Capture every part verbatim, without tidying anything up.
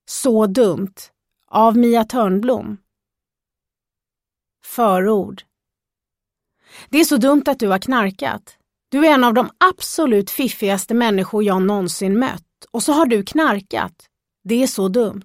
Så dumt av Mia Törnblom. Förord. Det är så dumt att du har knarkat. Du är en av de absolut fiffigaste människor jag någonsin mött. Och så har du knarkat. Det är så dumt.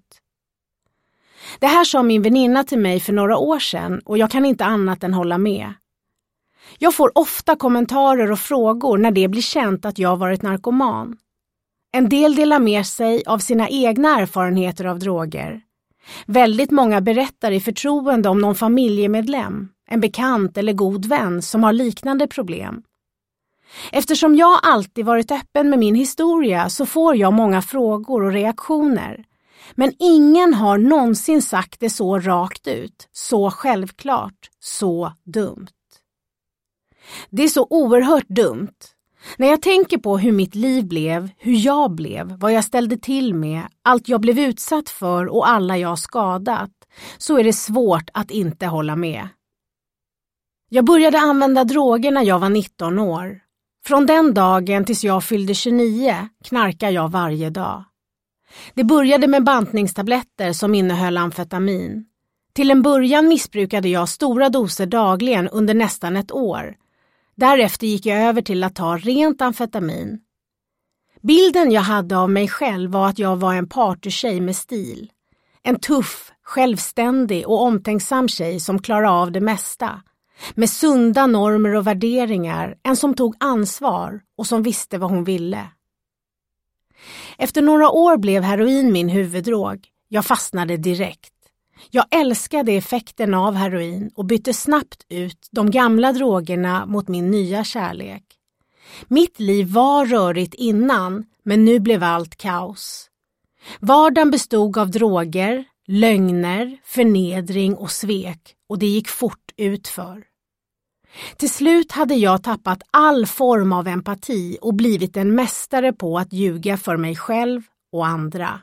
Det här sa min väninna till mig för några år sedan och jag kan inte annat än hålla med. Jag får ofta kommentarer och frågor när det blir känt att jag varit narkoman. En del delar med sig av sina egna erfarenheter av droger. Väldigt många berättar i förtroende om någon familjemedlem, en bekant eller god vän som har liknande problem. Eftersom jag alltid varit öppen med min historia så får jag många frågor och reaktioner. Men ingen har någonsin sagt det så rakt ut, så självklart, så dumt. Det är så oerhört dumt. När jag tänker på hur mitt liv blev, hur jag blev, vad jag ställde till med, allt jag blev utsatt för och alla jag skadat, så är det svårt att inte hålla med. Jag började använda droger när jag var nitton år. Från den dagen tills jag fyllde tjugonio knarkar jag varje dag. Det började med bantningstabletter som innehöll amfetamin. Till en början missbrukade jag stora doser dagligen under nästan ett år. Därefter gick jag över till att ta rent amfetamin. Bilden jag hade av mig själv var att jag var en partytjej med stil. En tuff, självständig och omtänksam tjej som klarade av det mesta. Med sunda normer och värderingar, en som tog ansvar och som visste vad hon ville. Efter några år blev heroin min huvuddrog. Jag fastnade direkt. Jag älskade effekten av heroin och bytte snabbt ut de gamla drogerna mot min nya kärlek. Mitt liv var rörigt innan, men nu blev allt kaos. Vardagen bestod av droger, lögner, förnedring och svek och det gick fort utför. Till slut hade jag tappat all form av empati och blivit en mästare på att ljuga för mig själv och andra.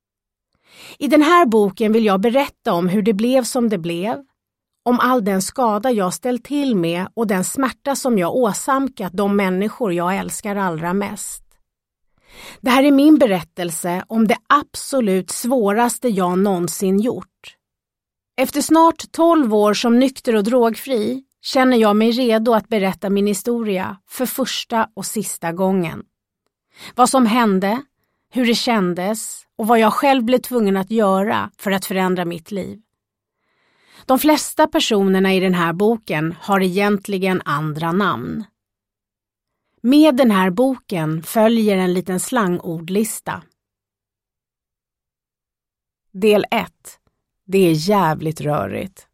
I den här boken vill jag berätta om hur det blev som det blev, om all den skada jag ställt till med och den smärta som jag åsamkat de människor jag älskar allra mest. Det här är min berättelse om det absolut svåraste jag någonsin gjort. Efter snart tolv år som nykter och drogfri känner jag mig redo att berätta min historia för första och sista gången. Vad som hände, hur det kändes och vad jag själv blev tvungen att göra för att förändra mitt liv. De flesta personerna i den här boken har egentligen andra namn. Med den här boken följer en liten slangordlista. Del ett. Det är jävligt rörigt.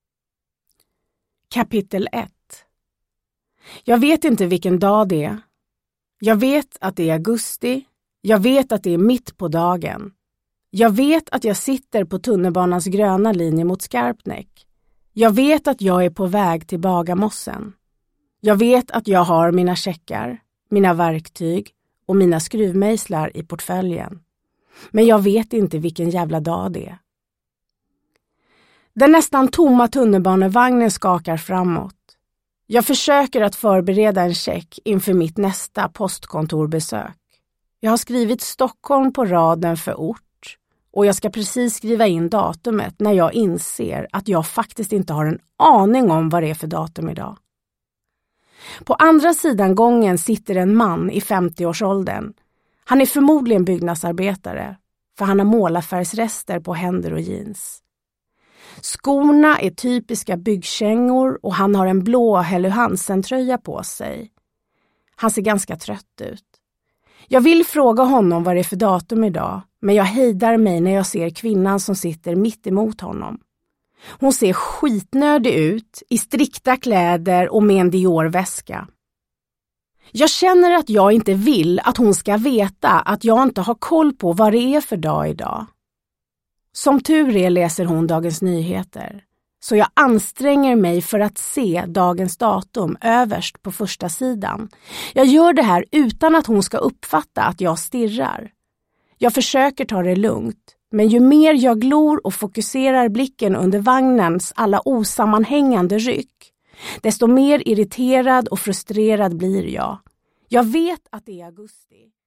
Kapitel ett. Jag vet inte vilken dag det är. Jag vet att det är augusti. Jag vet att det är mitt på dagen. Jag vet att jag sitter på tunnelbanans gröna linje mot Skarpnäck. Jag vet att jag är på väg till Bagarmossen. Jag vet att jag har mina checkar, mina verktyg och mina skruvmejslar i portföljen. Men jag vet inte vilken jävla dag det är. Den nästan tomma tunnelbanevagnen skakar framåt. Jag försöker att förbereda en check inför mitt nästa postkontorbesök. Jag har skrivit Stockholm på raden för ort och jag ska precis skriva in datumet när jag inser att jag faktiskt inte har en aning om vad det är för datum idag. På andra sidan gången sitter en man i femtioårsåldern. Han är förmodligen byggnadsarbetare för han har målarfärgsrester på händer och jeans. Skorna är typiska byggkängor och han har en blå Helly Hansen-tröja på sig. Han ser ganska trött ut. Jag vill fråga honom vad det är för datum idag, men jag hejdar mig när jag ser kvinnan som sitter mitt emot honom. Hon ser skitnödig ut, i strikta kläder och med en Dior-väska. Jag känner att jag inte vill att hon ska veta att jag inte har koll på vad det är för dag idag. Som tur är läser hon Dagens Nyheter, så jag anstränger mig för att se dagens datum överst på första sidan. Jag gör det här utan att hon ska uppfatta att jag stirrar. Jag försöker ta det lugnt, men ju mer jag glor och fokuserar blicken under vagnens alla osammanhängande ryck, desto mer irriterad och frustrerad blir jag. Jag vet att det är augusti.